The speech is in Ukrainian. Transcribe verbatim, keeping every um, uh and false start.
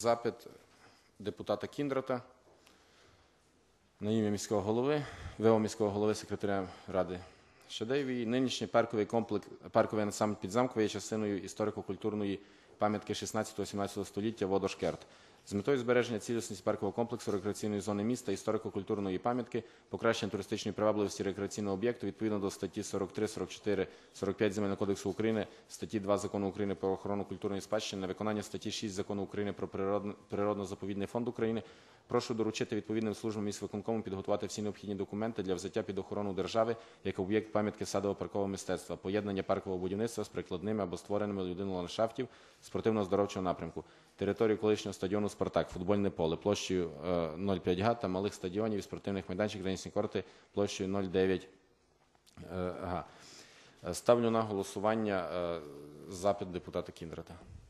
Запит депутата Кіндрата на ім'я міського голови, ВО міського голови, секретаря Ради Шадеєвої. Нинішній парковий комплекс, парковий насамперед підзамковий є частиною історико-культурної пам'ятки шістнадцятого-сімнадцятого століття Водошкерт. З метою збереження цілісності паркового комплексу рекреаційної зони міста, історико-культурної пам'ятки, покращення туристичної привабливості рекреаційного об'єкту відповідно до статті сорок три, сорок чотири, сорок п'ять Земельного кодексу України, статті два Закону України про охорону культурної спадщини, на виконання статті шість Закону України про природно-заповідний фонд України, прошу доручити відповідним службам міськвиконкому підготувати всі необхідні документи для взяття під охорону держави як об'єкт пам'ятки садово-паркового мистецтва, поєднання паркового будівництва з прикладними або створеними людиною ландшафтів спортивно-здоровчого напрямку, територію колишнього стадіону «Спартак», футбольне поле площею нуль цілих п'ять га та малих стадіонів і спортивних майданчиків, тенісні корти площею нуль цілих дев'ять га. Ставлю на голосування запит депутата Кіндрата.